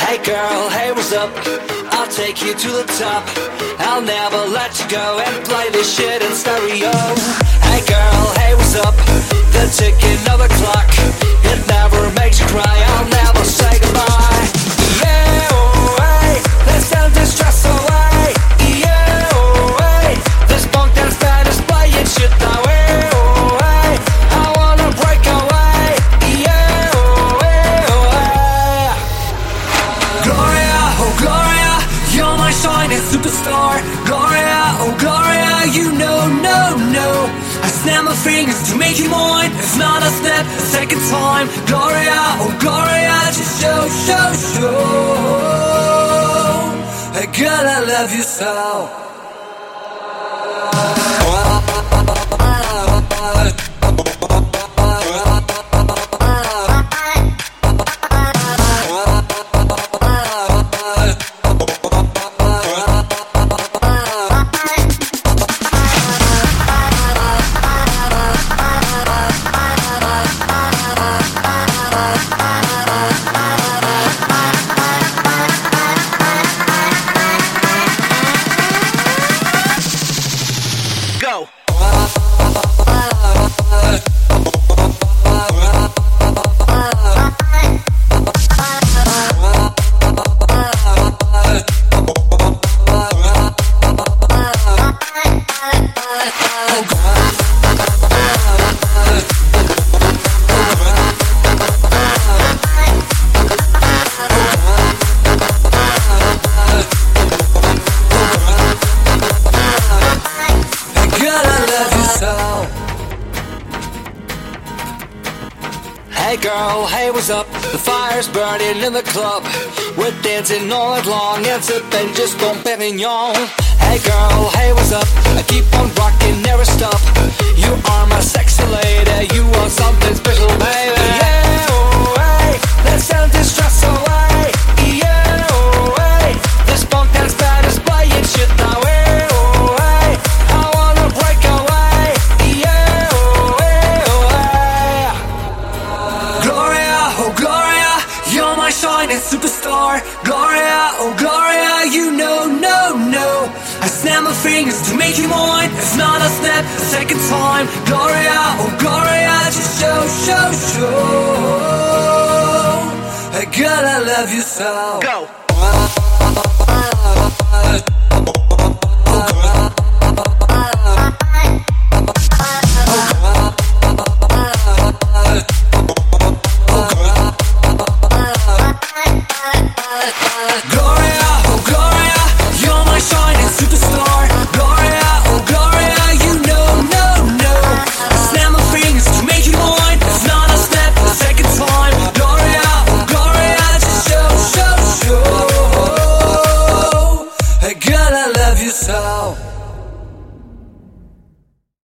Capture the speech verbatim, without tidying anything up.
Hey girl, hey, what's up? I'll take you to the top. I'll never let you go and play this shit in stereo. Hey girl, hey, what's up? The ticking of the clock, it never makes you cry. I'll never say goodbye. Yeah, oh, hey, let's send this stress away. Yeah, oh, hey, this punk dance band is playing shit now. Hey, oh, hey, I wanna break away. Yeah, oh, hey, oh, hey. Gloria, oh Gloria, you're my shining superstar. Gloria, oh Gloria, you know, no, no, I snap my fingers to make you mine. If not, I step a second time. Gloria, oh Gloria, just show, show, show. Hey girl, I love you so. Hey girl, hey, what's up? The fire's burning in the club. We're dancing all night long and sipping just Dom Perignon. Hey girl, hey, what's up? I keep on rocking, never stop. You are my sexy lady, you are something special, baby. Yeah, oh, hey, let's send this stress away. Yeah, oh, hey, this punk dance band is playing shit now. Hey, oh, hey, I wanna break away. Yeah, oh, hey, oh, hey. Gloria, oh Gloria, you're my shining superstar. Gloria, oh Gloria, you know, no, no, I snap my fingers to make you mine. If not, I step a second time. Gloria, oh Gloria, just show, show, show. Hey girl, I love you so. Go. Go.